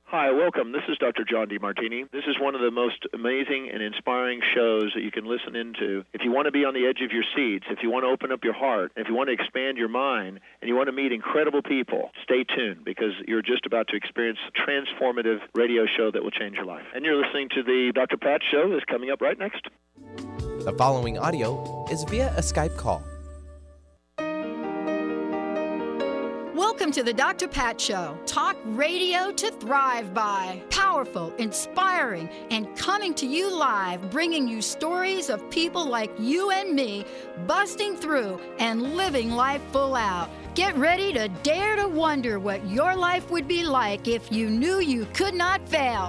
Hi, welcome. This is Dr. John DeMartini. This is one of the most amazing and inspiring shows that you can listen into. If you want to be on the edge of your seats, if you want to open up your heart, if you want to expand your mind, and you want to meet incredible people, stay tuned because you're just about to experience a transformative radio show that will change your life. And you're listening to the Dr. Pat Show that's coming up right next. The following audio is via a Skype call. Welcome to the Dr. Pat Show. Talk radio to thrive by. Powerful, inspiring, and coming to you live, bringing you stories of people like you and me busting through and living life full out. Get ready to dare to wonder what your life would be like if you knew you could not fail.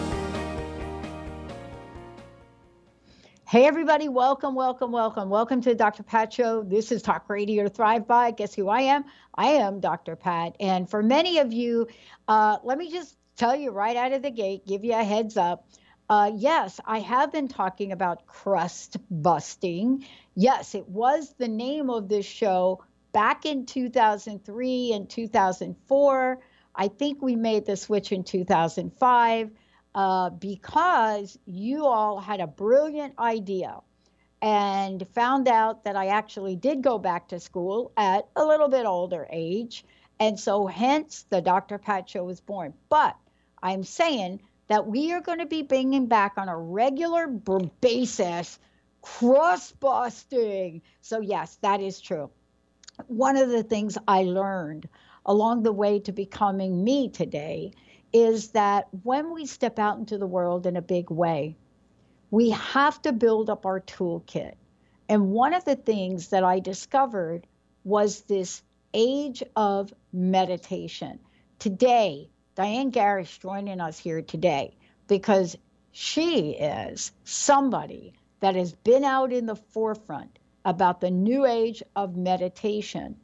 Hey, everybody. Welcome to the Dr. Pat Show. This is Talk Radio to Thrive By. Guess who I am? I am Dr. Pat. And for many of you, let me just tell you right out of the gate, give you a heads up. Yes, I have been talking about crust busting. Yes, it was the name of this show back in 2003 and 2004. I think we made the switch in 2005. Because you all had a brilliant idea and found out that I actually did go back to school at a little bit older age. And so hence the Dr. Pat Show was born. But I'm saying that we are going to be bringing back on a regular basis crust busting. So yes, that is true. One of the things I learned along the way to becoming me today is that when we step out into the world in a big way, we have to build up our toolkit. And one of the things that I discovered was this age of meditation. Today, Diane Garrish joining us here today because she is somebody that has been out in the forefront about the new age of meditation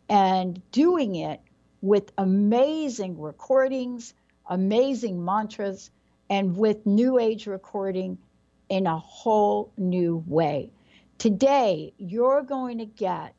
and doing it with amazing recordings, amazing mantras, and with new age recording in a whole new way. Today, you're going to get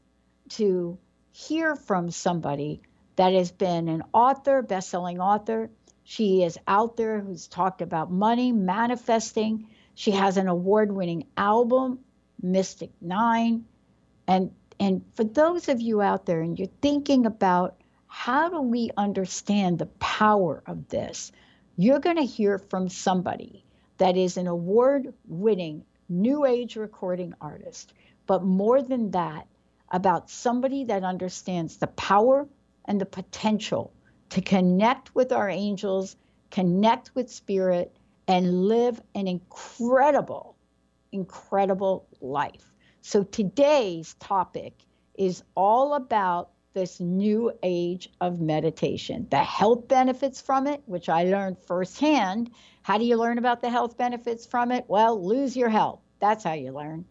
to hear from somebody that has been an author, best-selling author. She is out there who's talked about money, manifesting. She has an award-winning album, Mystic 9. And for those of you out there and you're thinking about how do we understand the power of this? You're going to hear from somebody that is an award-winning new age recording artist, but more than that, about somebody that understands the power and the potential to connect with our angels, connect with spirit, and live an incredible, incredible life. So today's topic is all about this new age of meditation, the health benefits from it, which I learned firsthand. How do you learn about the health benefits from it? Well, lose your health. That's how you learn,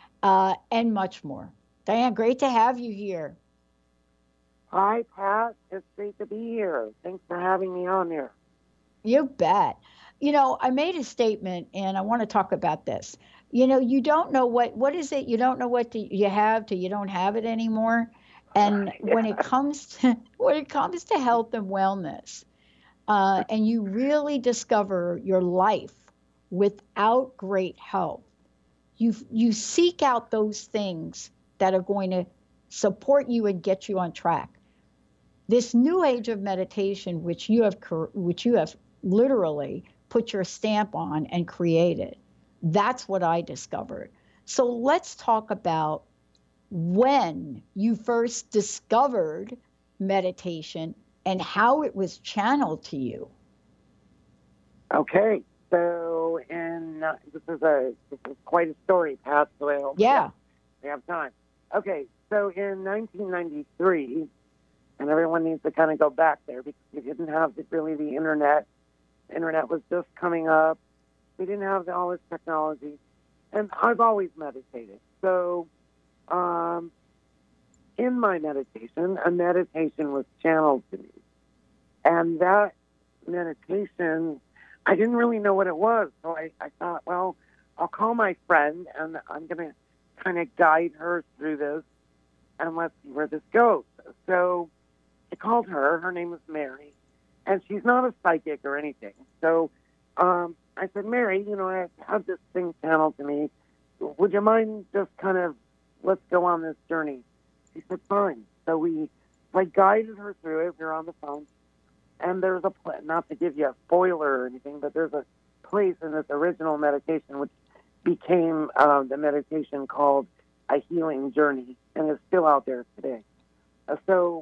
and much more. Diane, great to have you here. Hi, Pat. It's great to be here. Thanks for having me on here. You bet. You know, I made a statement, and I want to talk about this. You know, you don't know what is it? You don't know what you have till you don't have it anymore. And when it comes to health and wellness, and you really discover your life without great health, you seek out those things that are going to support you and get you on track. This new age of meditation, which you have literally put your stamp on and created, that's what I discovered. So let's talk about when you first discovered meditation and how it was channeled to you. Okay, so this is quite a story, Pat. So I hope we have time. Okay, so in 1993, and everyone needs to kind of go back there because we didn't have really the internet. The internet was just coming up. We didn't have all this technology, and I've always meditated. So in my meditation, a meditation was channeled to me. And that meditation, I didn't really know what it was. So I thought, well, I'll call my friend, and I'm going to kind of guide her through this, and let's see where this goes. So I called her. Her name was Mary. And she's not a psychic or anything. So I said, Mary, I have this thing channeled to me. Would you mind just kind of, let's go on this journey? She said, fine. So I guided her through it. We were on the phone. And there's not to give you a spoiler or anything, but there's a place in this original meditation which became the meditation called A Healing Journey, and it's still out there today. So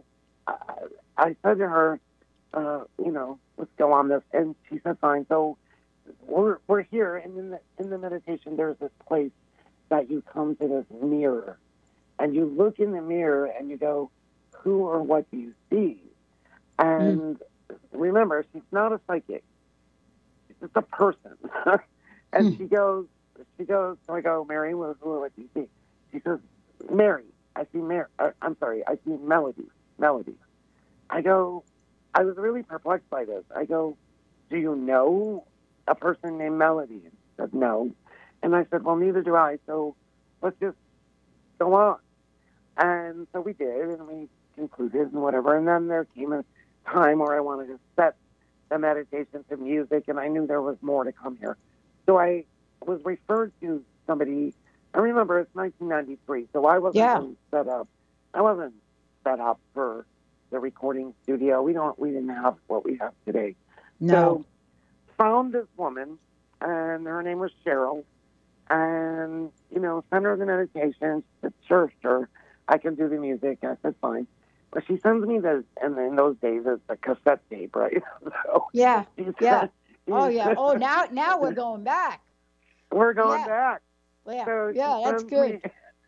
I said to her, let's go on this, and she said, fine. So we're here, and in the meditation, there's this place that you come to this mirror, and you look in the mirror, and you go, who or what do you see? And remember, she's not a psychic. She's just a person. And she goes, so I go, Mary, who or what do you see? She says, Mary. I see I see Melody. I go, I was really perplexed by this. I go, do you know a person named Melody? And she said, no. And I said, well, neither do I, so let's just go on. And so we did, and we concluded and whatever. And then there came a time where I wanted to set the meditation to music, and I knew there was more to come here. So I was referred to somebody. I remember it's 1993, so I wasn't set up. I wasn't set up for the recording studio. We didn't have what we have today. No. So found this woman, and her name was Cheryl, and sent her the meditation. She said, sure, I can do the music. I said, fine. But she sends me and in those days it's a cassette tape, right? So yeah. Oh yeah. Oh, now we're going back. We're going back. Yeah. So that's good.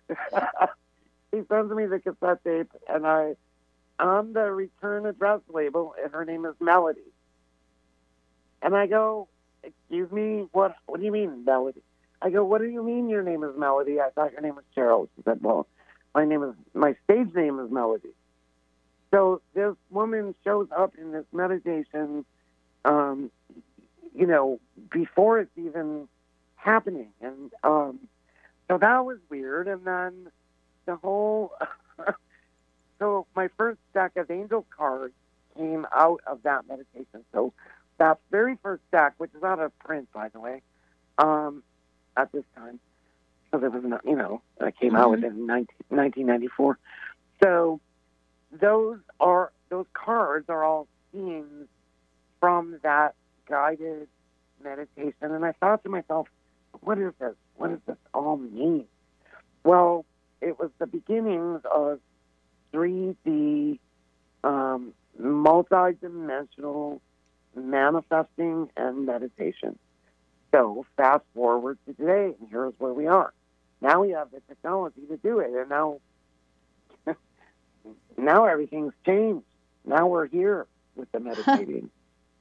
She sends me the cassette tape, and on the return address label, her name is Melody. And I go, excuse me, what do you mean, Melody? I go, what do you mean your name is Melody? I thought your name was Cheryl. She said, well, my stage name is Melody. So this woman shows up in this meditation, before it's even happening. And so that was weird. And then the whole, so my first stack of angel cards came out of that meditation. So that very first stack, which is out of print, by the way, at this time, because it was not, I came out with it in 1994. So those cards are all scenes from that guided meditation. And I thought to myself, what is this? What does this all mean? Well, it was the beginnings of 3D, multi-dimensional manifesting and meditation. So fast forward to today, and here's where we are. Now we have the technology to do it, and now everything's changed. Now we're here with the meditating.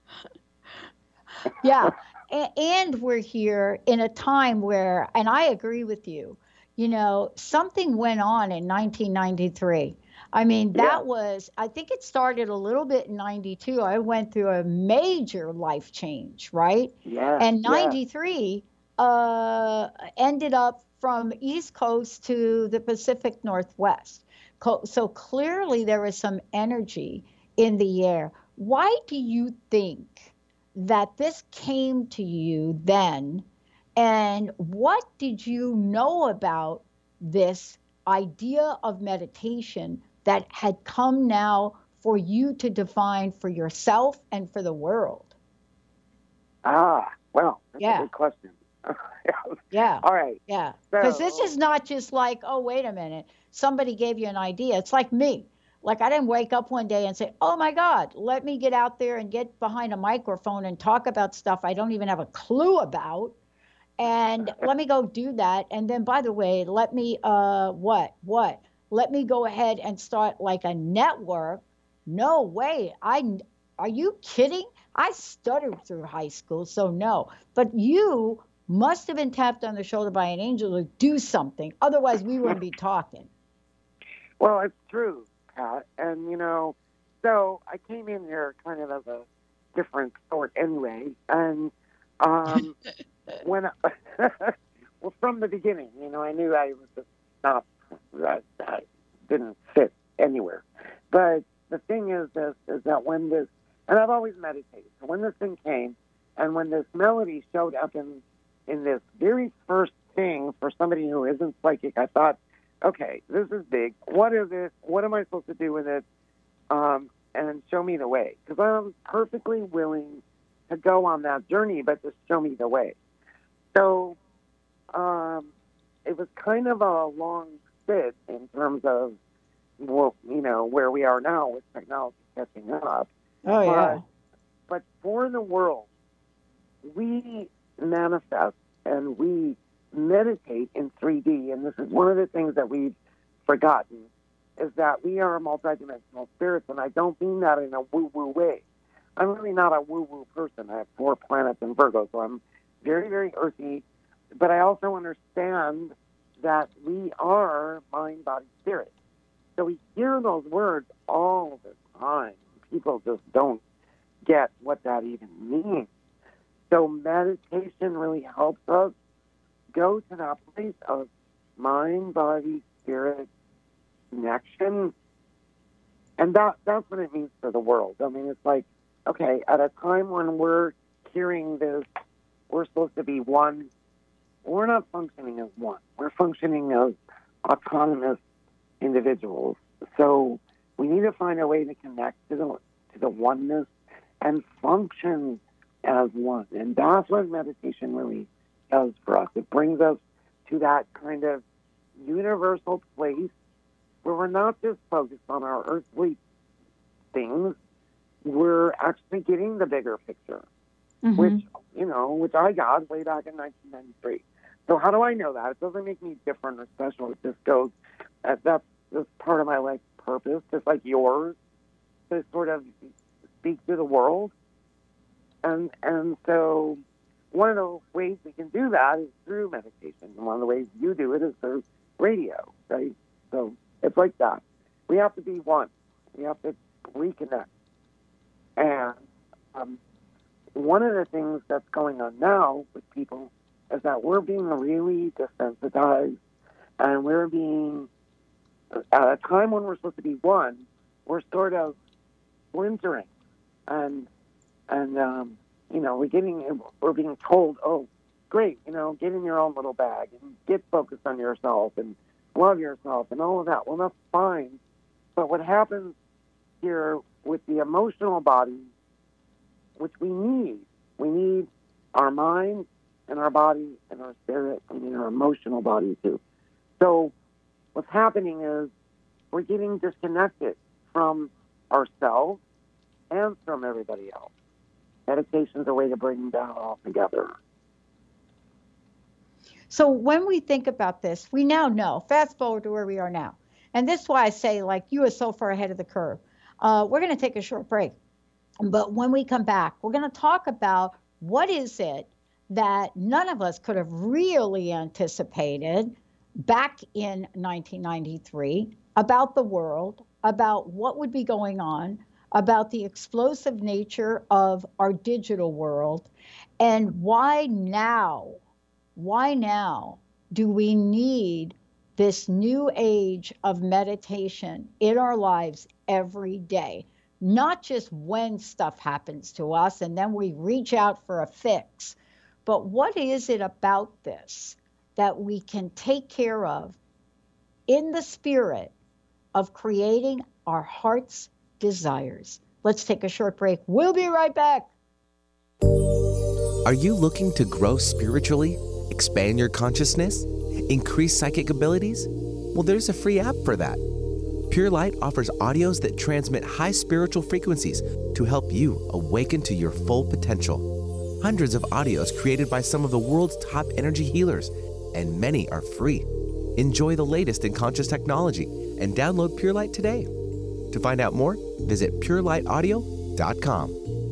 Yeah, and we're here in a time where, and I agree with you, something went on in 1993. I mean, that was, I think it started a little bit in 92. I went through a major life change, right? Yeah. And 93 ended up from East Coast to the Pacific Northwest. So clearly there was some energy in the air. Why do you think that this came to you then? And what did you know about this idea of meditation that had come now for you to define for yourself and for the world? Well, that's a good question. Yeah. All right. Yeah. Because this is not just like, oh, wait a minute, somebody gave you an idea. It's like me. Like I didn't wake up one day and say, oh my God, let me get out there and get behind a microphone and talk about stuff I don't even have a clue about. And let me go do that. And then, by the way, let me, let me go ahead and start like a network. No way. Are you kidding? I stuttered through high school, so no. But you must have been tapped on the shoulder by an angel to do something. Otherwise, we wouldn't be talking. Well, it's true, Pat. And, so I came in here kind of as a different sort anyway. And well, from the beginning, I knew I was just not, that didn't fit anywhere. But the thing is that when this And I've always meditated. So when this thing came, and when this melody showed up in this very first thing for somebody who isn't psychic, I thought, okay, this is big. What is it? What am I supposed to do with it? And show me the way. Because I'm perfectly willing to go on that journey, but just show me the way. So it was kind of a long sit in terms of, well, where we are now with technology catching up. Oh, yeah. But for the world, we manifest and we meditate in 3D, and this is one of the things that we've forgotten, is that we are multidimensional spirits, and I don't mean that in a woo-woo way. I'm really not a woo-woo person. I have 4 planets in Virgo, so I'm very, very earthy, but I also understand that we are mind, body, spirit. So we hear those words all the time. People just don't get what that even means. So meditation really helps us go to that place of mind, body, spirit connection. And that's what it means for the world. I mean, it's like, okay, at a time when we're hearing this, we're supposed to be one. We're not functioning as one. We're functioning as autonomous individuals. So we need to find a way to connect to the oneness and function as one. And that's what meditation really does for us. It brings us to that kind of universal place where we're not just focused on our earthly things. We're actually getting the bigger picture, which I got way back in 1993. So how do I know that? It doesn't make me different or special. It just goes, that's part of my life purpose, just like yours, to sort of speak to the world. And so one of the ways we can do that is through meditation. And one of the ways you do it is through radio, right? So it's like that. We have to be one. We have to reconnect. And one of the things that's going on now with people is that we're being really desensitized, and we're being, at a time when we're supposed to be one, we're sort of splintering. And we're being told, oh, great, get in your own little bag and get focused on yourself and love yourself and all of that. Well, that's fine. But what happens here with the emotional body, which we need our mind and our body and our spirit and our emotional body too. So what's happening is we're getting disconnected from ourselves and from everybody else. Meditation is a way to bring them down all together. So when we think about this, we now know, fast forward to where we are now. And this is why I say, like, you are so far ahead of the curve. We're going to take a short break. But when we come back, we're going to talk about what is it that none of us could have really anticipated back in 1993 about the world, about what would be going on, about the explosive nature of our digital world, and why now do we need this new age of meditation in our lives every day? Not just when stuff happens to us and then we reach out for a fix, but what is it about this that we can take care of in the spirit of creating our heart's desires? Let's take a short break. We'll be right back. Are you looking to grow spiritually, expand your consciousness, increase psychic abilities? Well, there's a free app for that. Pure Light offers audios that transmit high spiritual frequencies to help you awaken to your full potential. Hundreds of audios created by some of the world's top energy healers, and many are free. Enjoy the latest in conscious technology and download Pure Light today. To find out more, visit purelightaudio.com.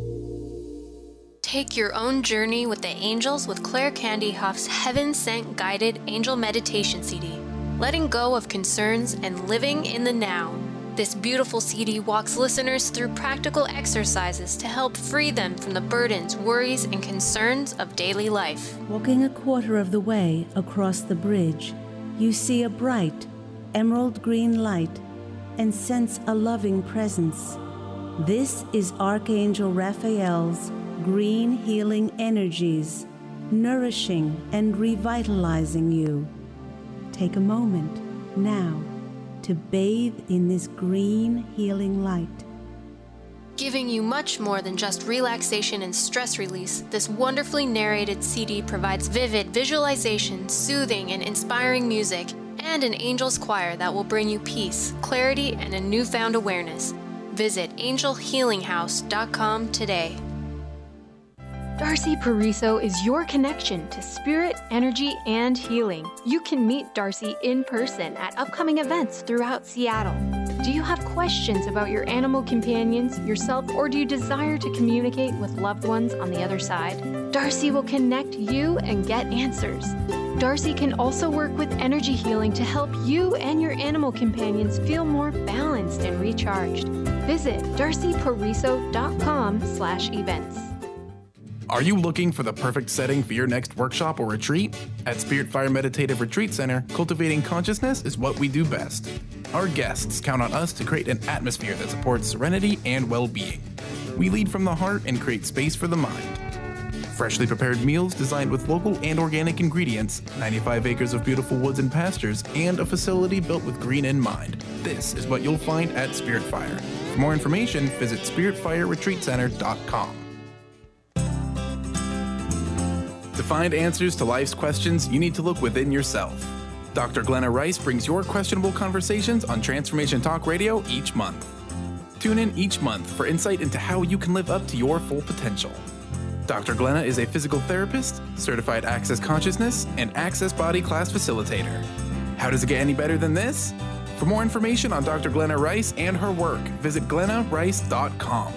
Take your own journey with the angels with Claire Candy Hoff's Heaven Sent Guided Angel Meditation CD. Letting go of concerns and living in the now. This beautiful CD walks listeners through practical exercises to help free them from the burdens, worries, and concerns of daily life. Walking a quarter of the way across the bridge, you see a bright, emerald green light and sense a loving presence. This is Archangel Raphael's green healing energies, nourishing and revitalizing you. Take a moment now to bathe in this green healing light. Giving you much more than just relaxation and stress release, this wonderfully narrated CD provides vivid visualization, soothing and inspiring music, and an angel's choir that will bring you peace, clarity, and a newfound awareness. Visit angelhealinghouse.com today. Darcy Pariso is your connection to spirit, energy, and healing. You can meet Darcy in person at upcoming events throughout Seattle. Do you have questions about your animal companions, yourself, or do you desire to communicate with loved ones on the other side? Darcy will connect you and get answers. Darcy can also work with energy healing to help you and your animal companions feel more balanced and recharged. Visit darcypariso.com/events. Are you looking for the perfect setting for your next workshop or retreat? At Spirit Fire Meditative Retreat Center, cultivating consciousness is what we do best. Our guests count on us to create an atmosphere that supports serenity and well-being. We lead from the heart and create space for the mind. Freshly prepared meals designed with local and organic ingredients, 95 acres of beautiful woods and pastures, and a facility built with green in mind. This is what you'll find at Spirit Fire. For more information, visit spiritfireretreatcenter.com. To find answers to life's questions, you need to look within yourself. Dr. Glenna Rice brings your questionable conversations on Transformation Talk Radio each month. Tune in each month for insight into how you can live up to your full potential. Dr. Glenna is a physical therapist, certified Access Consciousness, and Access Body Class facilitator. How does it get any better than this? For more information on Dr. Glenna Rice and her work, visit glennarice.com.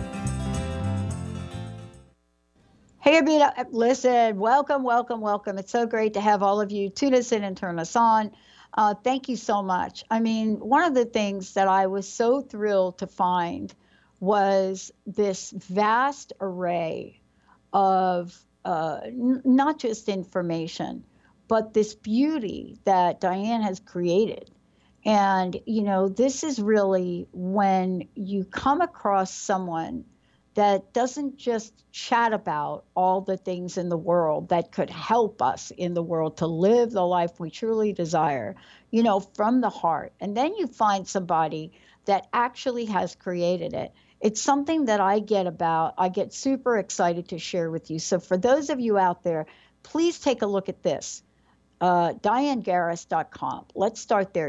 Hey, Abita, listen, welcome. It's so great to have all of you tune us in and turn us on. Thank you so much. I mean, one of the things that I was so thrilled to find was this vast array of not just information, but this beauty that Diane has created. And, you know, this is really when you come across someone that doesn't just chat about all the things in the world that could help us in the world to live the life we truly desire, you know, from the heart. And then you find somebody that actually has created it. It's something that I get super excited to share with you. So for those of you out there, please take a look at this. DianeGarris.com. Let's start there.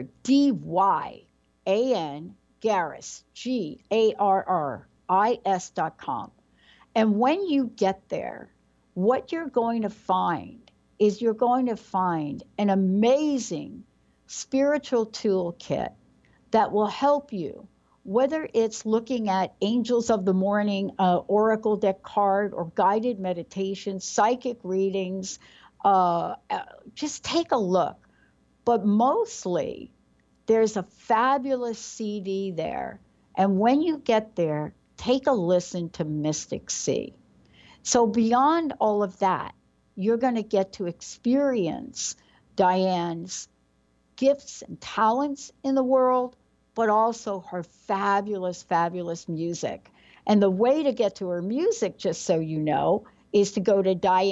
DYAN Garris, GARRIS.com. And when you get there, what you're going to find is you're going to find an amazing spiritual toolkit that will help you, whether it's looking at Angels of the Morning, Oracle deck card, or guided meditation, psychic readings. Just take a look. But mostly, there's a fabulous CD there. And when you get there, take a listen to Mystic Sea. So beyond all of that, you're going to get to experience Diane's gifts and talents in the world, but also her fabulous, fabulous music. And the way to get to her music, just so you know, is to go to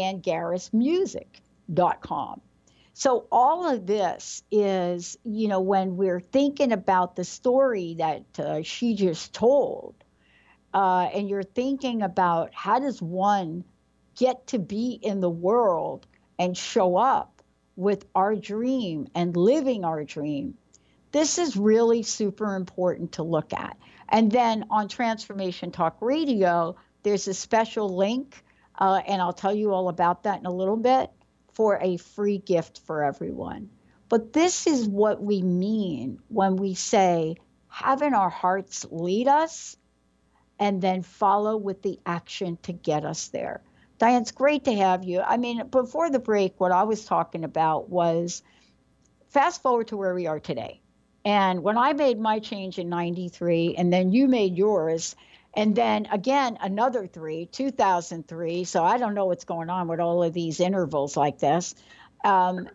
DianeGarrisMusic.com. So all of this is, you know, when we're thinking about the story that she just told, and you're thinking about how does one get to be in the world and show up with our dream and living our dream, this is really super important to look at. And then on Transformation Talk Radio, there's a special link, and I'll tell you all about that in a little bit, for a free gift for everyone. But this is what we mean when we say having our hearts lead us and then follow with the action to get us there. Diane, it's great to have you. I mean, before the break, what I was talking about was fast forward to where we are today. And when I made my change in 93, and then you made yours, and then again, another 2003. So I don't know what's going on with all of these intervals like this. And,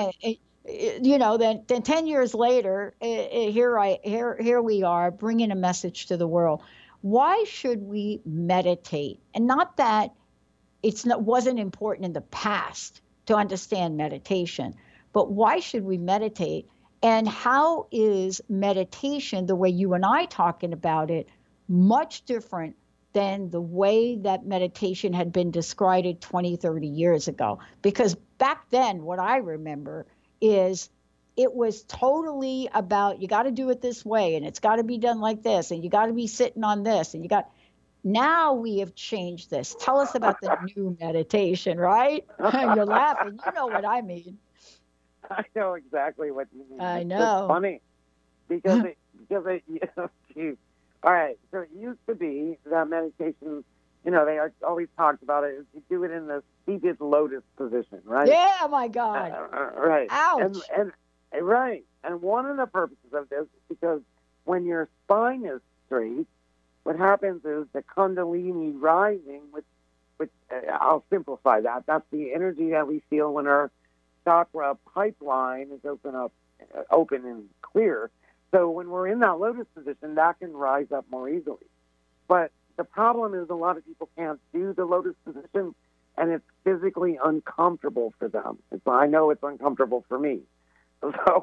you know, then 10 years later, here we are bringing a message to the world. Why should we meditate? And not that wasn't important in the past to understand meditation, but why should we meditate? And how is meditation, the way you and I talking about it, much different than the way that meditation had been described 20, 30 years ago? Because back then, what I remember is it was totally about, you got to do it this way, and it's got to be done like this, and you got to be sitting on this, and now we have changed this. Tell us about the new meditation, right? You're laughing. You know what I mean. I know exactly what you mean. I know. It's funny because geez. All right. So it used to be that meditation, they always talked about it. You do it in the seated lotus position, right? Yeah, my God. Right. Ouch. And right. And one of the purposes of this is because when your spine is straight, what happens is the Kundalini rising, which I'll simplify that. That's the energy that we feel when our chakra pipeline is open and clear. So when we're in that lotus position, that can rise up more easily. But the problem is a lot of people can't do the lotus position, and it's physically uncomfortable for them. I know it's uncomfortable for me. So,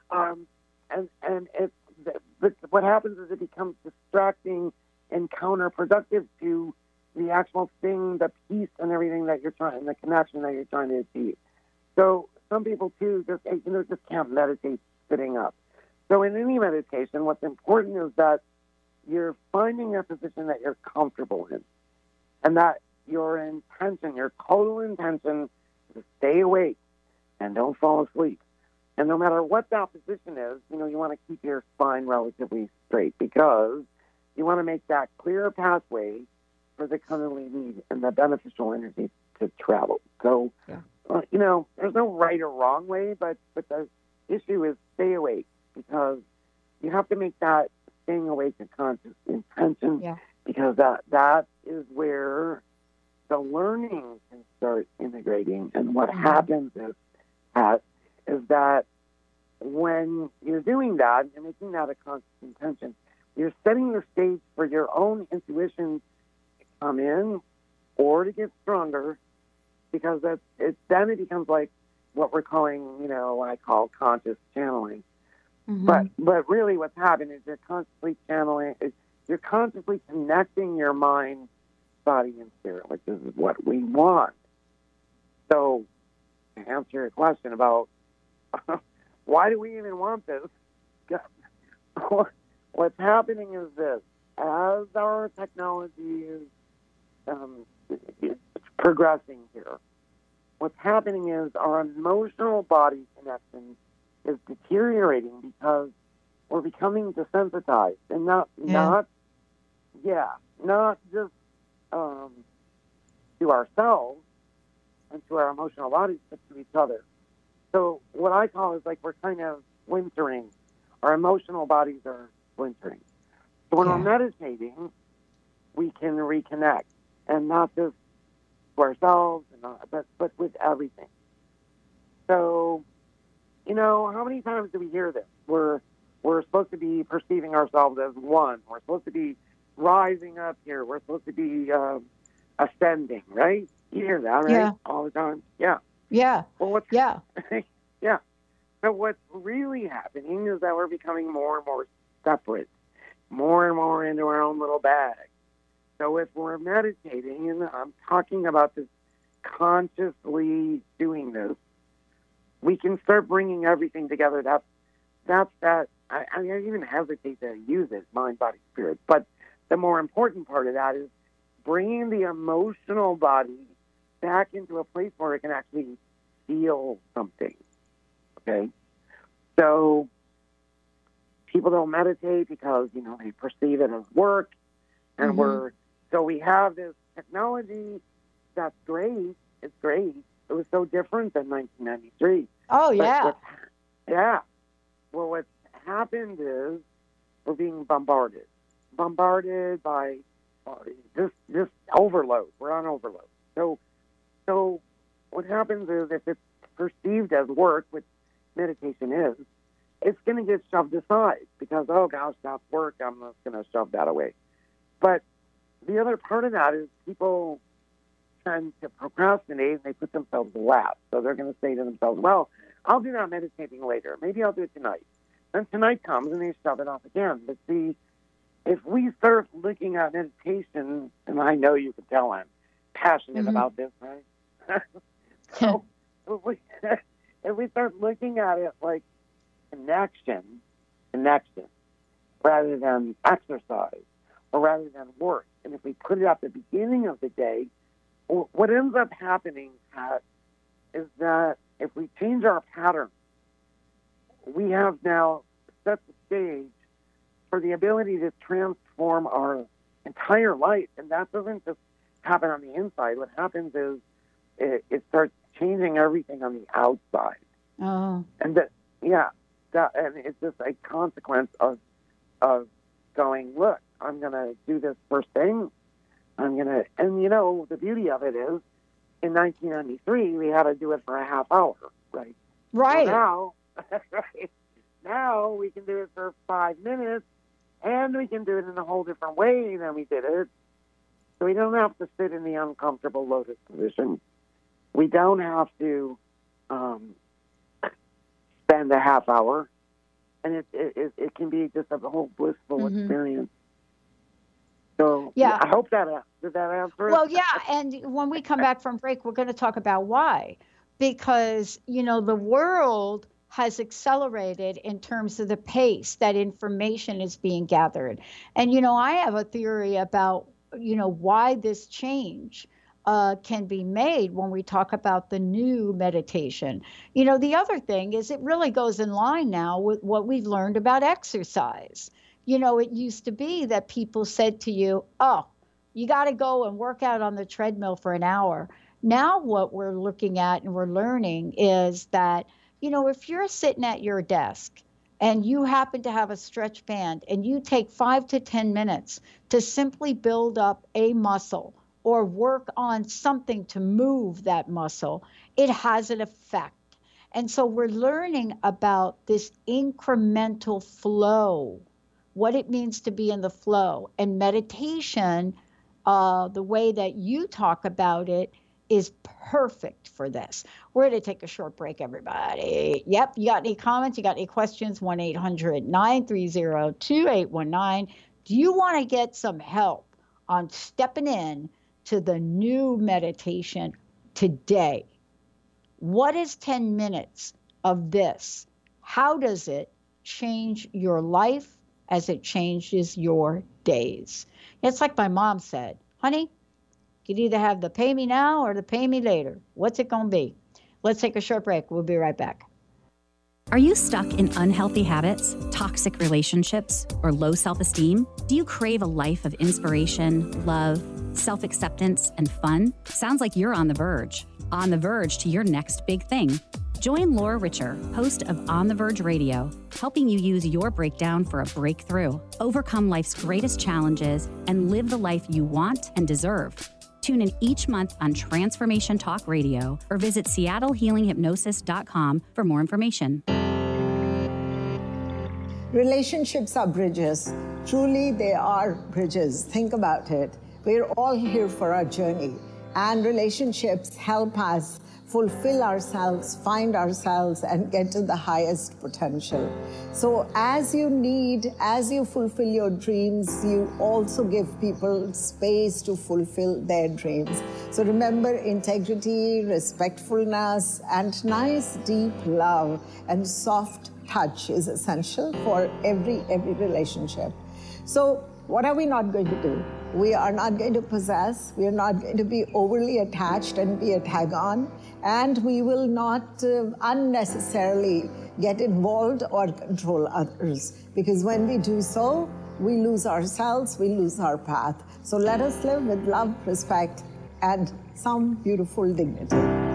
but what happens is it becomes distracting and counterproductive to the actual thing, the peace and everything that you're trying, the connection that you're trying to achieve. So some people too just can't meditate sitting up. So in any meditation, what's important is that you're finding a position that you're comfortable in, and that your intention, your total intention, is to stay awake and don't fall asleep. And no matter what that position is, you want to keep your spine relatively straight because you want to make that clear pathway for the Kundalini and the beneficial energy to travel. So, there's no right or wrong way, but the issue is stay awake because you have to make that staying awake a conscious intention because that is where the learning can start integrating. And what happens is that when you're doing that, you're making that a conscious intention, you're setting the stage for your own intuition to come in or to get stronger, because then it becomes like what we're calling, what I call conscious channeling. Mm-hmm. But really what's happening is you're constantly channeling, you're consciously connecting your mind, body, and spirit, which is what we want. So to answer your question about why do we even want this, what's happening is this: as our technology is progressing here, what's happening is our emotional body connection is deteriorating because we're becoming desensitized, and not just to ourselves and to our emotional bodies, but to each other. So what I call is like we're kind of splintering. Our emotional bodies are splintering. So when we're meditating, we can reconnect, and not just to ourselves, but with everything. So, how many times do we hear this? We're supposed to be perceiving ourselves as one. We're supposed to be rising up here. We're supposed to be ascending, right? You hear that, right? Yeah. All the time. Yeah. Yeah. Well, yeah. So what's really happening is that we're becoming more and more separate, more and more into our own little bag. So if we're meditating, and I'm talking about this consciously doing this, we can start bringing everything together. That's that. I even hesitate to use it, mind, body, spirit. But the more important part of that is bringing the emotional body back into a place where it can actually feel something. Okay? So people don't meditate because, they perceive it as work. And so we have this technology that's great. It's great. It was so different than 1993. Oh, yeah. Well, what's happened is we're being bombarded by this overload. We're on overload. So what happens is if it's perceived as work, which meditation is, it's going to get shoved aside because, oh, gosh, that's work. I'm just going to shove that away. But the other part of that is people tend to procrastinate and they put themselves last. So they're going to say to themselves, well, I'll do that meditating later. Maybe I'll do it tonight. Then tonight comes and they shove it off again. But see, if we start looking at meditation, and I know you can tell I'm passionate about this, right? So if we start looking at it like connection, rather than exercise, or rather than work, and if we put it at the beginning of the day, what ends up happening, Pat, is that if we change our pattern, we have now set the stage for the ability to transform our entire life. And that doesn't just happen on the inside. What happens is it starts changing everything on the outside. Oh. And and it's just a consequence of going, look, I'm going to do this first thing. And the beauty of it is, in 1993, we had to do it for a half hour, right? Right. So now we can do it for 5 minutes, and we can do it in a whole different way than we did it. So we don't have to sit in the uncomfortable lotus position. We don't have to spend a half hour, and it can be just a whole blissful experience. So I hope did that answer it? Well, yeah, and when we come back from break, we're going to talk about why. Because, the world has accelerated in terms of the pace that information is being gathered. And, I have a theory about, why this change can be made when we talk about the new meditation. The other thing is it really goes in line now with what we've learned about exercise. It used to be that people said to you, oh, you got to go and work out on the treadmill for an hour. Now what we're looking at and we're learning is that, if you're sitting at your desk and you happen to have a stretch band and you take 5 to 10 minutes to simply build up a muscle or work on something to move that muscle, it has an effect. And so we're learning about this incremental flow, what it means to be in the flow. And meditation, the way that you talk about it, is perfect for this. We're going to take a short break, everybody. Yep, you got any comments? You got any questions? 1-800-930-2819. Do you want to get some help on stepping in to the new meditation today? What is 10 minutes of this? How does it change your life as it changes your days? It's like my mom said, honey, you could either have the pay me now or the pay me later. What's it going to be? Let's take a short break. We'll be right back. Are you stuck in unhealthy habits, toxic relationships, or low self-esteem? Do you crave a life of inspiration, love, self-acceptance, and fun? Sounds like you're on the verge to your next big thing. Join Laura Richer, host of On the Verge Radio, helping you use your breakdown for a breakthrough, overcome life's greatest challenges, and live the life you want and deserve. Tune in each month on Transformation Talk Radio or visit SeattleHealingHypnosis.com for more information. Relationships are bridges. Truly, they are bridges. Think about it. We're all here for our journey, and relationships help us fulfill ourselves, find ourselves, and get to the highest potential. So as you fulfill your dreams, you also give people space to fulfill their dreams. So remember, integrity, respectfulness, and nice, deep love and soft touch is essential for every relationship. So what are we not going to do? We are not going to possess. We are not going to be overly attached and be a tag-on. And we will not unnecessarily get involved or control others. Because when we do so, we lose ourselves, we lose our path. So let us live with love, respect, and some beautiful dignity.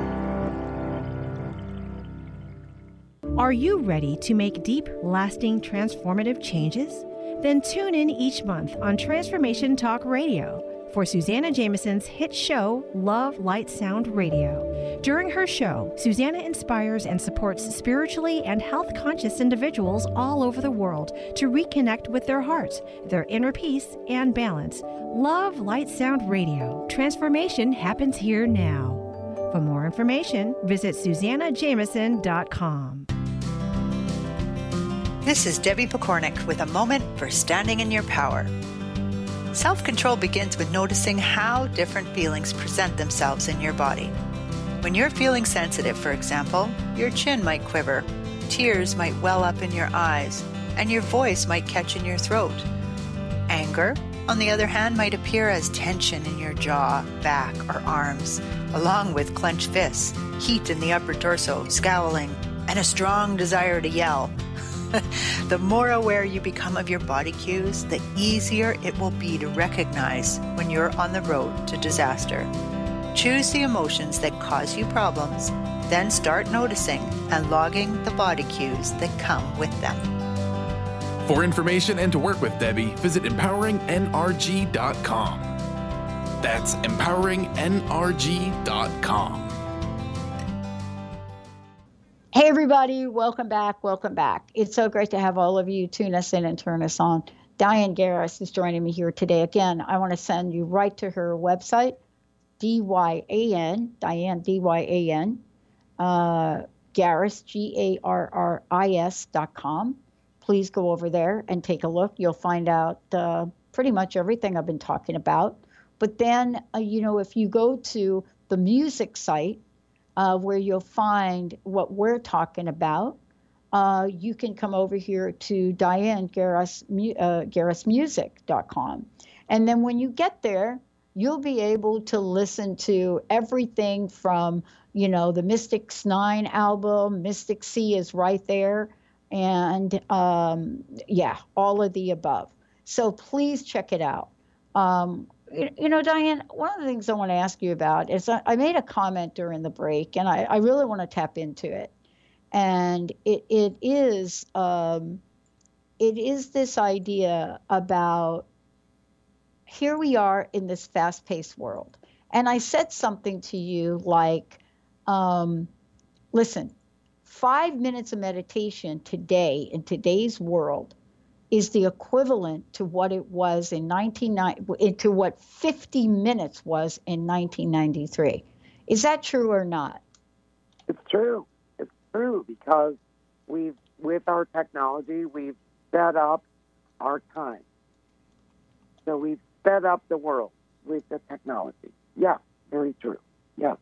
Are you ready to make deep, lasting, transformative changes? Then tune in each month on Transformation Talk Radio for Susanna Jameson's hit show, Love, Light, Sound Radio. During her show, Susanna inspires and supports spiritually and health-conscious individuals all over the world to reconnect with their hearts, their inner peace, and balance. Love, Light, Sound Radio. Transformation happens here now. For more information, visit SusannaJameson.com. This is Debbie Pokornik with a moment for standing in your power. Self-control begins with noticing how different feelings present themselves in your body. When you're feeling sensitive, for example, your chin might quiver, tears might well up in your eyes, and your voice might catch in your throat. Anger, on the other hand, might appear as tension in your jaw, back, or arms, along with clenched fists, heat in the upper torso, scowling, and a strong desire to yell. The more aware you become of your body cues, the easier it will be to recognize when you're on the road to disaster. Choose the emotions that cause you problems, then start noticing and logging the body cues that come with them. For information and to work with Debbie, visit empoweringnrg.com. That's empoweringnrg.com. Hey, everybody. Welcome back. Welcome back. It's so great to have all of you tune us in and turn us on. Diane Garris is joining me here today. Again, I want to send you right to her website, D-Y-A-N, Diane, D-Y-A-N, Garris, Garris.com. Please go over there and take a look. You'll find out pretty much everything I've been talking about. But then, if you go to the music site, where you'll find what we're talking about, you can come over here to Diane Garris, Garrismusic.com. And then when you get there, you'll be able to listen to everything from, the Mystics 9 album, Mystic C is right there, and all of the above. So please check it out. Diane, one of the things I want to ask you about is I made a comment during the break, and I really want to tap into it. And it is this idea about here we are in this fast-paced world. And I said something to you like, listen, 5 minutes of meditation today in today's world is the equivalent to what it was to what 50 minutes was in 1993. Is that true or not? It's true. It's true because with our technology, we've sped up our time. So we've sped up the world with the technology. Yeah, very true. Yeah.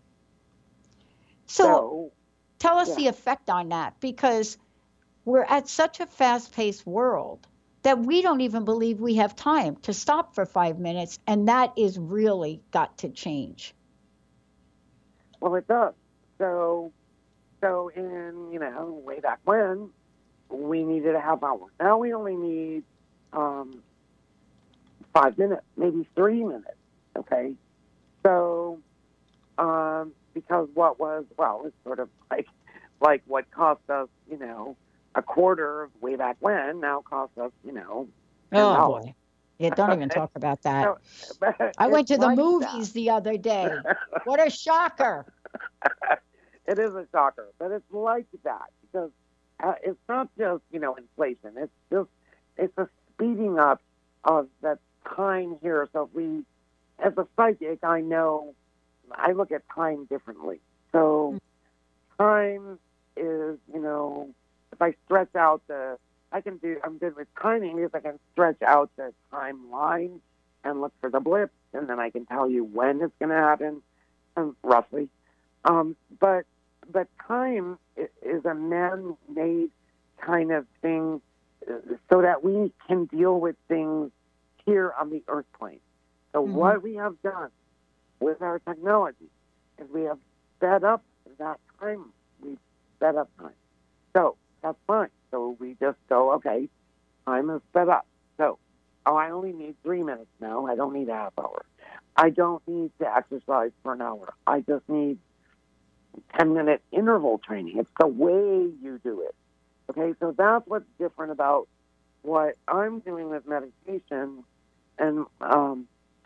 So tell us the effect on that, because we're at such a fast-paced world that we don't even believe we have time to stop for 5 minutes, and that is really got to change. Well, it does. So in, way back when, we needed a half hour. Now we only need 5 minutes, maybe 3 minutes, okay? So, because it's sort of like what cost us, a quarter way back when now costs us, Oh, boy. Yeah, don't even talk about that. I went to the movies the other day. What a shocker. It is a shocker, but it's like that because it's not just, inflation. It's a speeding up of the time here. So as a psychic, I look at time differently. So time is, if I stretch out I'm good with timing because I can stretch out the timeline and look for the blips, and then I can tell you when it's going to happen, roughly. But time is a man-made kind of thing so that we can deal with things here on the earth plane. So what we have done with our technology is we have sped up that time. We've sped up time. So that's fine. So we just go, okay, time is sped up. So, I only need 3 minutes now. I don't need a half hour. I don't need to exercise for an hour. I just need 10-minute interval training. It's the way you do it. Okay, so that's what's different about what I'm doing with meditation and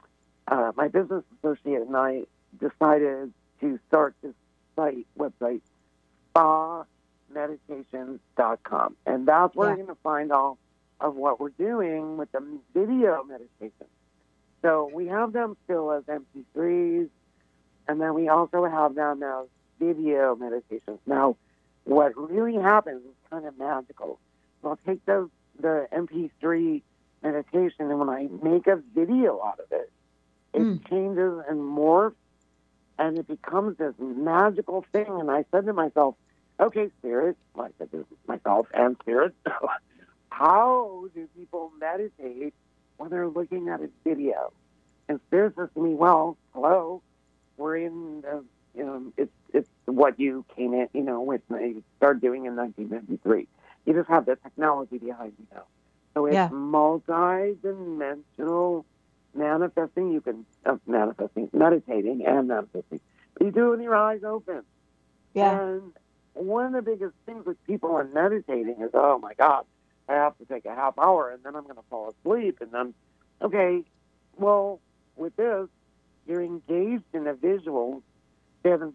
my business associate and I decided to start this website, spameditations.com. And that's where you're going to find all of what we're doing with the video meditations. So we have them still as MP3s, and then we also have them as video meditations. Now, what really happens is kind of magical. So I'll take the MP3 meditation, and when I make a video out of it, it changes and morphs, and it becomes this magical thing. And I said to myself, okay, Spirit, I said to myself and Spirit, how do people meditate when they're looking at a video? And Spirit says to me, well, hello, we're in, it's what you came in, with me, started doing in 1993. You just have the technology behind you now. So it's multi-dimensional manifesting. You can, meditating and manifesting. But you do it with your eyes open. Yeah. And one of the biggest things with people in meditating is, oh my God, I have to take a half hour and then I'm going to fall asleep. And then, okay, well, with this, you're engaged in the visuals, stunning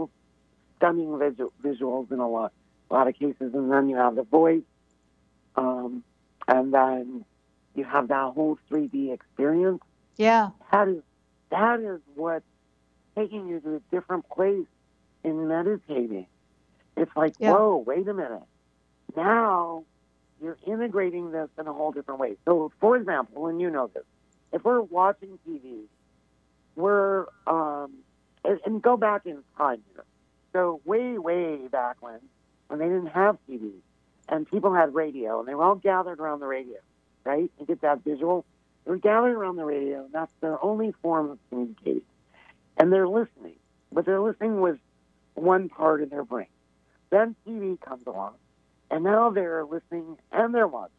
visuals in a lot of cases, and then you have the voice, and then you have that whole 3D experience. Yeah. That is what's taking you to a different place in meditating. It's like, whoa, wait a minute. Now you're integrating this in a whole different way. So, for example, and you know this, if we're watching TV, we're, and go back in time here. So way back when they didn't have TV and people had radio and they were all gathered around the radio, right? You get that visual. They're gathered around the radio, and that's their only form of communicating. And they're listening, but they're listening with one part of their brain. Then TV comes along, and now they're listening and they're watching.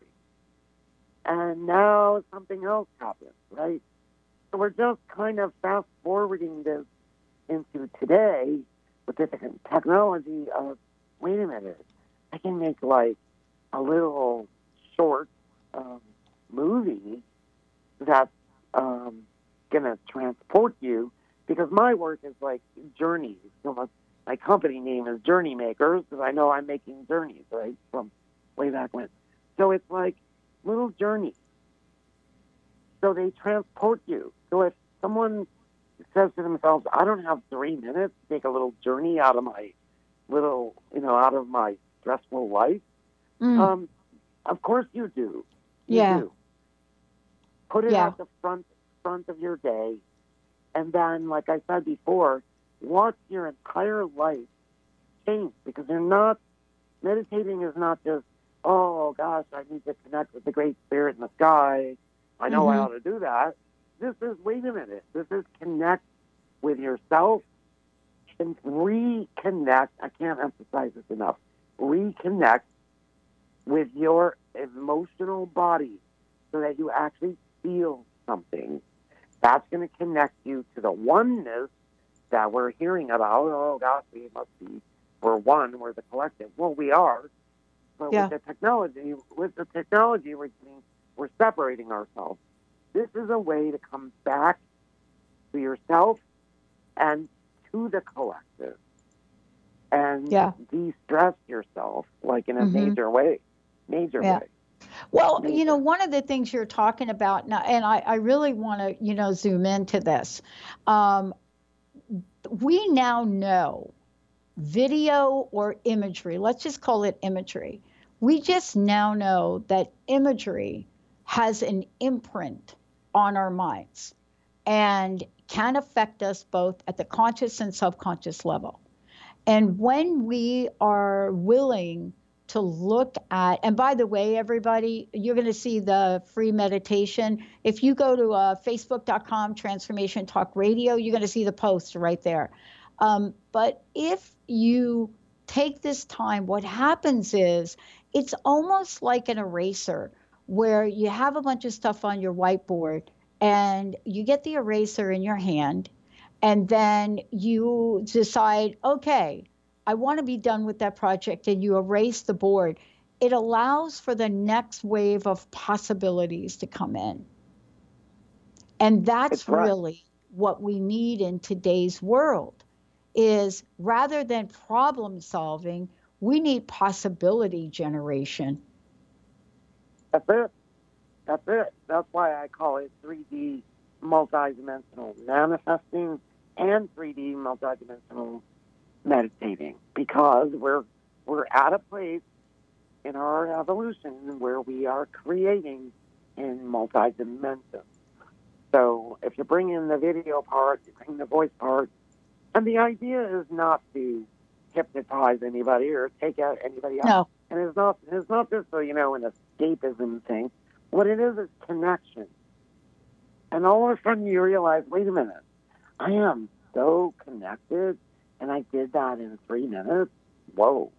And now something else happens, right? So we're just kind of fast-forwarding this into today with the technology of, wait a minute, I can make like a little short movie that's going to transport you, because my work is like journeys. So my company name is Journey Makers, because I know I'm making journeys, right, from way back when. So it's like little journeys. So they transport you. So if someone says to themselves, I don't have 3 minutes to take a little journey out of my little, out of my stressful life, of course you do. You do. Put it at the front of your day, and then, like I said before, watch your entire life change, because meditating is not just, oh gosh, I need to connect with the Great Spirit in the sky. I know I ought to do that. This is, wait a minute, this is connect with yourself and reconnect. I can't emphasize this enough. Reconnect with your emotional body so that you actually feel something. That's going to connect you to the oneness that we're hearing about. Oh, gosh, we're one, we're the collective. Well, we are. But with the technology, we're separating ourselves. This is a way to come back to yourself and to the collective and de-stress yourself, like in a major way. Well, one of the things you're talking about now, and I really want to, zoom into this. We now know video or imagery, let's just call it imagery. We just now know that imagery has an imprint on our minds and can affect us both at the conscious and subconscious level. And when we are willing to look at, and by the way, everybody, you're going to see the free meditation. If you go to facebook.com, Transformation Talk Radio, you're going to see the post right there. But if you take this time, what happens is it's almost like an eraser where you have a bunch of stuff on your whiteboard and you get the eraser in your hand and then you decide, okay, I want to be done with that project, and you erase the board. It allows for the next wave of possibilities to come in. And that's really what we need in today's world, is rather than problem solving, we need possibility generation. That's it. That's it. That's why I call it 3D multidimensional manifesting and 3D multidimensional meditating, because we're at a place in our evolution where we are creating in multi-dimensions. So if you bring in the video part, you bring the voice part, and the idea is not to hypnotize anybody or take out anybody else. No. And it's not just an escapism thing. What it is connection. And all of a sudden you realize, wait a minute, I am so connected, and I did that in 3 minutes. Whoa.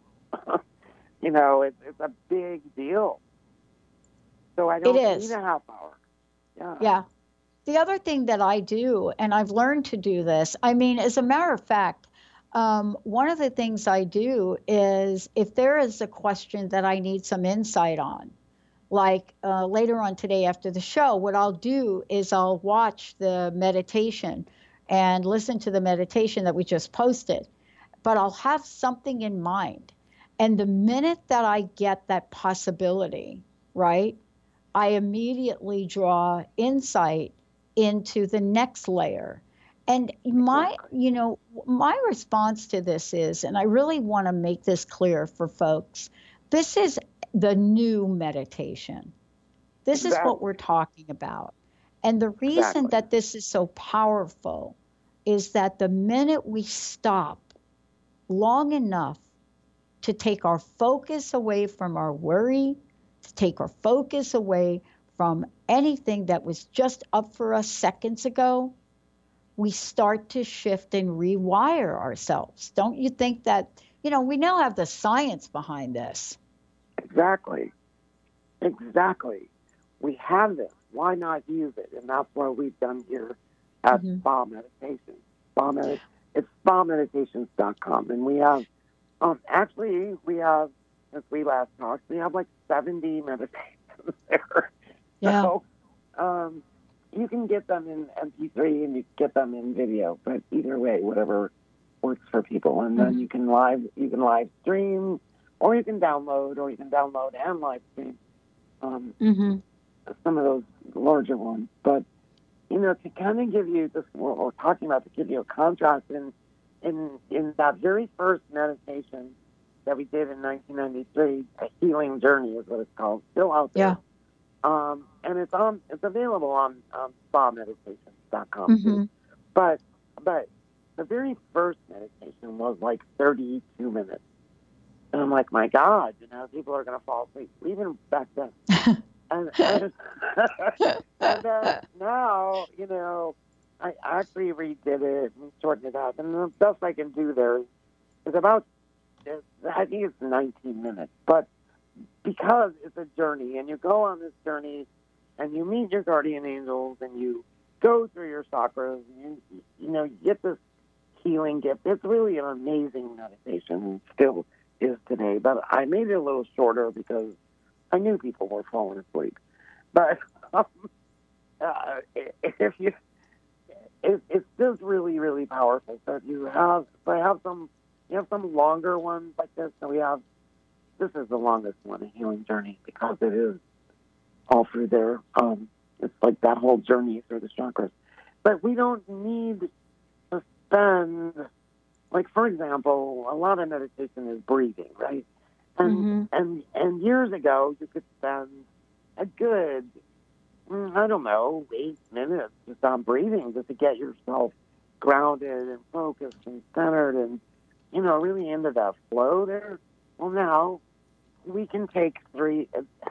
It's a big deal. So I don't need a half hour. Yeah. The other thing that I do, and I've learned to do this, I mean, as a matter of fact, one of the things I do is if there is a question that I need some insight on, like later on today after the show, what I'll do is I'll watch the meditation and listen to the meditation that we just posted, but I'll have something in mind. And the minute that I get that possibility, right, I immediately draw insight into the next layer. And my response to this is, and I really want to make this clear for folks, this is the new meditation. This is what we're talking about. And the reason that this is so powerful is that the minute we stop long enough to take our focus away from our worry, to take our focus away from anything that was just up for us seconds ago, we start to shift and rewire ourselves. Don't you think that, we now have the science behind this? Exactly. We have this. Why not use it? And that's what we've done here at Spa Meditation. It's spameditations.com. And we have, since we last talked, we have like 70 meditations there. Yeah. So you can get them in MP3 and you can get them in video, but either way, whatever works for people. And then you can live stream, or you can download, and live stream some of those larger ones. But to kind of give you this, we're talking about, to give you a contrast in that very first meditation that we did in 1993, A Healing Journey is what it's called, still out there. Yeah. And it's available on spameditations.com. But the very first meditation was like 32 minutes. And I'm like, my God, people are going to fall asleep, even back then. and now, I actually redid it and shortened it up. And the best I can do there is about, I think it's 19 minutes. But because it's a journey, and you go on this journey, and you meet your guardian angels, and you go through your chakras, and you get this healing gift. It's really an amazing meditation, still is today. But I made it a little shorter because I knew people were falling asleep. But it's just really, really powerful. So I have some longer ones like this. So this is the longest one, A Healing Journey, because it is all through there. It's like that whole journey through the chakras. But we don't need to spend, like, for example, a lot of meditation is breathing, right? And years ago, you could spend a good, 8 minutes just on breathing, just to get yourself grounded and focused and centered and, really into that flow there. Well, now we can take 3.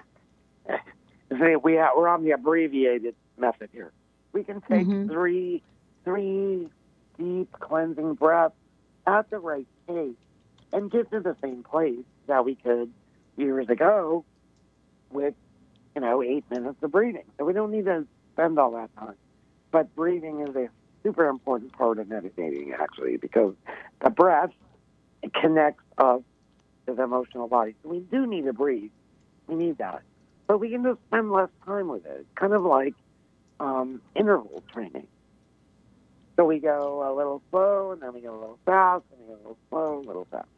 We're on the abbreviated method here. We can take 3 deep cleansing breaths at the right pace and get to the same place that we could years ago with, 8 minutes of breathing. So we don't need to spend all that time. But breathing is a super important part of meditating, actually, because the breath connects us to the emotional body. So we do need to breathe. We need that. But we can just spend less time with it. Kind of like interval training. So we go a little slow, and then we go a little fast, and we go a little slow, a little fast.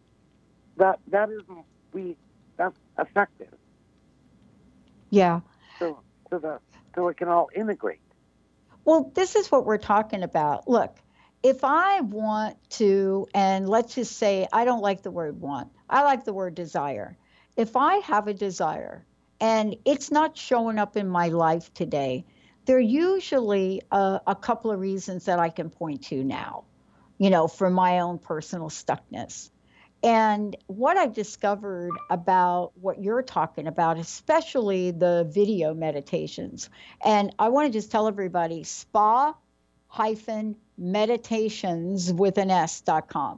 That's effective. Yeah. So it can all integrate. Well, this is what we're talking about. Look, if I want to, and let's just say I don't like the word want, I like the word desire. If I have a desire and it's not showing up in my life today, there are usually a couple of reasons that I can point to now, for my own personal stuckness. And what I've discovered about what you're talking about, especially the video meditations, and I want to just tell everybody, spa-meditations.com.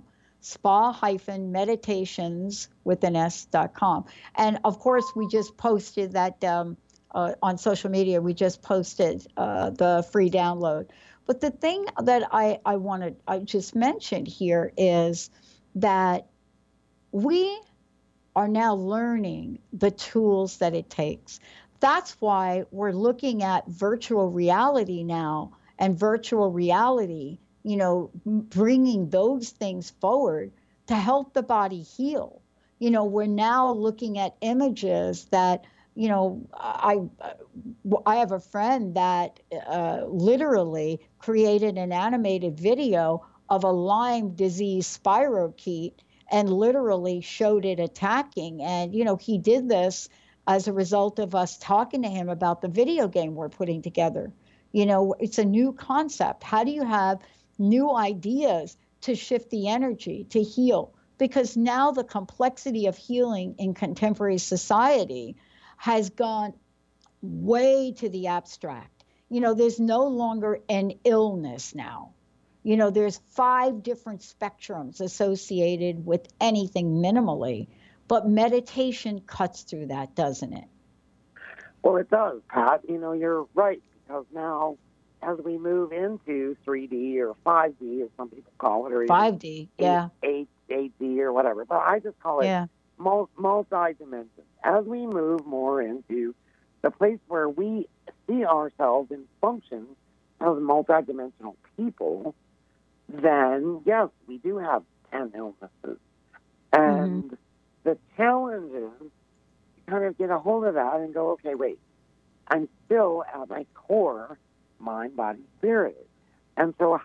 spa-meditations.com. And of course, we just posted that on social media. We just posted the free download. But the thing that I just mentioned here is that we are now learning the tools that it takes. That's why we're looking at virtual reality now, and virtual reality, bringing those things forward to help the body heal. We're now looking at images that, I have a friend that literally created an animated video of a Lyme disease spirochete and literally showed it attacking. And, he did this as a result of us talking to him about the video game we're putting together. It's a new concept. How do you have new ideas to shift the energy, to heal? Because now the complexity of healing in contemporary society has gone way to the abstract. There's no longer an illness now. There's 5 different spectrums associated with anything minimally, but meditation cuts through that, doesn't it? Well, it does, Pat. You're right, because now as we move into 3D or 5D, as some people call it, or 5D, yeah, 8D or whatever, but I just call it multi-dimension. As we move more into the place where we see ourselves and function as multidimensional people, then yes, we do have 10 illnesses. And the challenge is to kind of get a hold of that and go, okay, wait, I'm still at my core mind, body, spirit. And so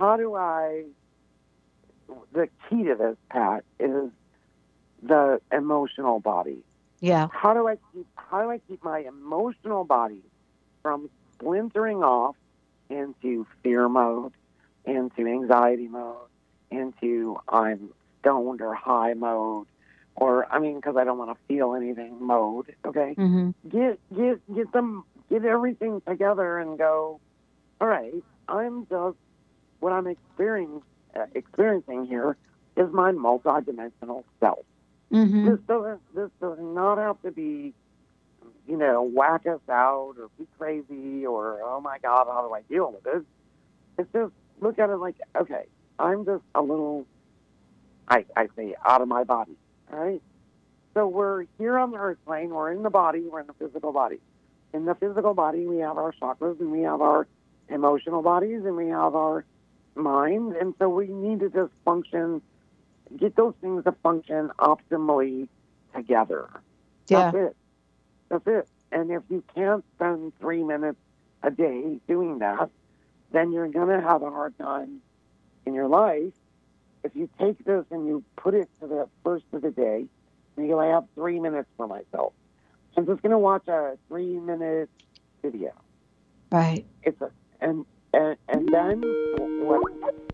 the key to this, Pat, is the emotional body. Yeah. How do I keep my emotional body from splintering off into fear mode, into anxiety mode, into I'm stoned or high mode, because I don't want to feel anything mode. Okay. Get everything together and go, all right, what I'm experiencing here is my multidimensional self. This does not have to be, whack us out or be crazy or, oh my God, how do I deal with this? It's just look at it like, okay, I'm just a little, I say, out of my body, all right? So we're here on the earth plane, we're in the body, we're in the physical body. In the physical body, we have our chakras and we have our emotional bodies and we have our mind. And so we need to just get those things to function optimally together. Yeah. That's it. And if you can't spend 3 minutes a day doing that, then you're going to have a hard time in your life. If you take this and you put it to the first of the day, and you go, I have 3 minutes for myself. I'm just going to watch a 3-minute video. Right. And then what?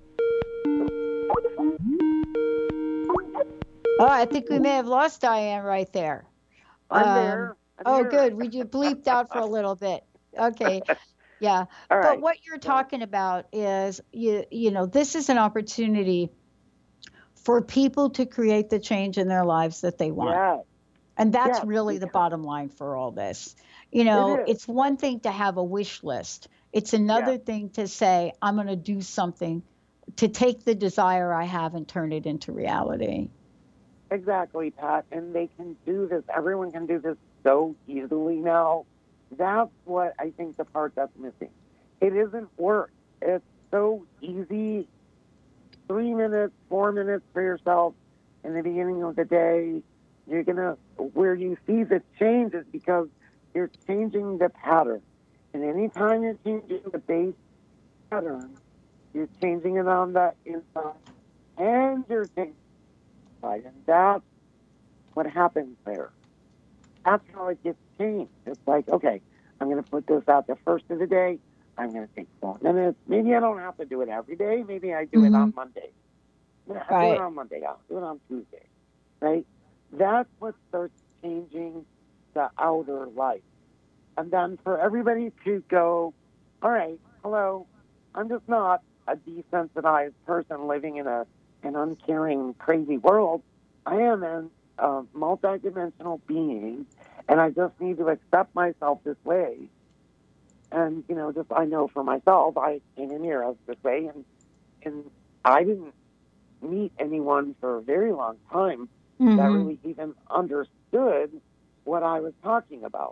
Oh, I think we may have lost Diane right there. I'm there. Good. We just bleeped out for a little bit. Okay. Yeah. All right. But what you're talking about is, this is an opportunity for people to create the change in their lives that they want. Yeah. And that's really the bottom line for all this. It's one thing to have a wish list. It's another thing to say, I'm going to do something to take the desire I have and turn it into reality. Exactly, Pat. And they can do this. Everyone can do this so easily now. That's what I think the part that's missing. It isn't work. It's so easy. 3 minutes, 4 minutes for yourself in the beginning of the day. You're going to, where you see the change is because you're changing the pattern. And anytime you're changing the base pattern, you're changing it on the inside and you're changing the outside. And that's what happens there. That's how it gets changed. It's like, okay, I'm going to put this out the first of the day. I'm going to take 4 minutes. Maybe I don't have to do it every day. Maybe I do it on Monday. I do it on Monday. I'll do it on Tuesday. Right? That's what starts changing the outer life. And then for everybody to go, all right, hello, I'm just not a desensitized person living in an uncaring, crazy world. I am a multidimensional being, and I just need to accept myself this way. And, you know, just I know for myself, I came in here as this way, and I didn't meet anyone for a very long time that really even understood what I was talking about.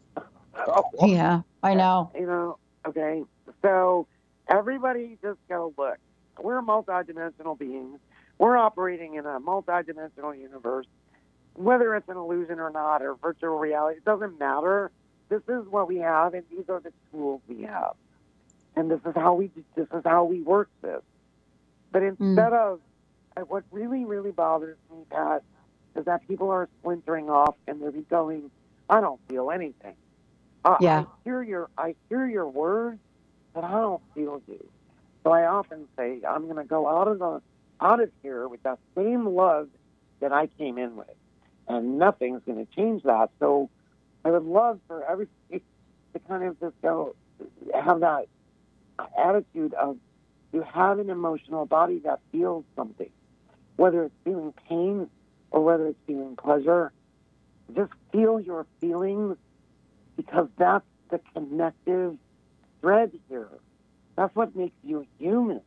Yeah, I know. You know, okay. So everybody just go, look, we're multidimensional beings. We're operating in a multidimensional universe. Whether it's an illusion or not, or virtual reality, it doesn't matter. This is what we have, and these are the tools we have. And this is how we work this. But instead of, what really, really bothers me, Pat, is that people are splintering off and they're going, I don't feel anything. I hear your words, but I don't feel you. So I often say, I'm going to go out of here with that same love that I came in with, and nothing's going to change that. So I would love for everybody to kind of just go have that attitude of you have an emotional body that feels something, whether it's feeling pain or whether it's feeling pleasure. Just feel your feelings, because that's the connective thread here. That's what makes you human.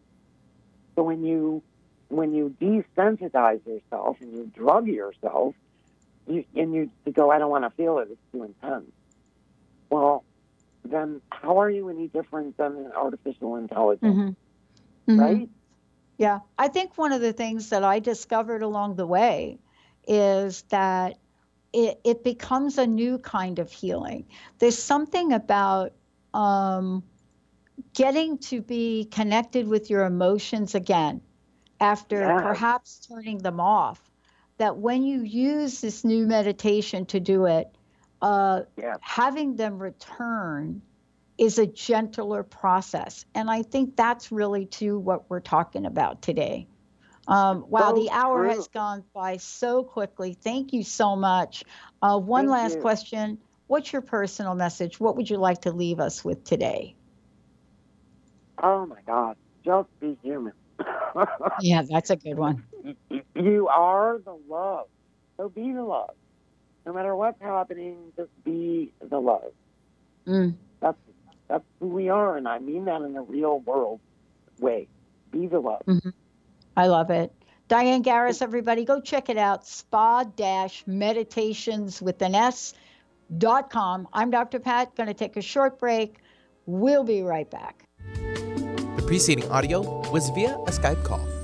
So when you desensitize yourself and you drug yourself, you go, I don't want to feel it, it's too intense. Well, then how are you any different than an artificial intelligence? Right? Yeah. I think one of the things that I discovered along the way is that it becomes a new kind of healing. There's something about getting to be connected with your emotions again after perhaps turning them off, that when you use this new meditation to do it, having them return is a gentler process. And I think that's really too what we're talking about today. Wow, the hour has gone by so quickly. Thank you so much. One last question. What's your personal message? What would you like to leave us with today? Oh, my God. Just be human. Yeah, that's a good one. You are the love. So be the love. No matter what's happening, just be the love. That's who we are, and I mean that in a real world way. Be the love. I love it. Diane Garris, everybody, go check it out. spa-meditationswithan.com. I'm Dr. Pat, going to take a short break. We'll be right back. The preceding audio was via a Skype call.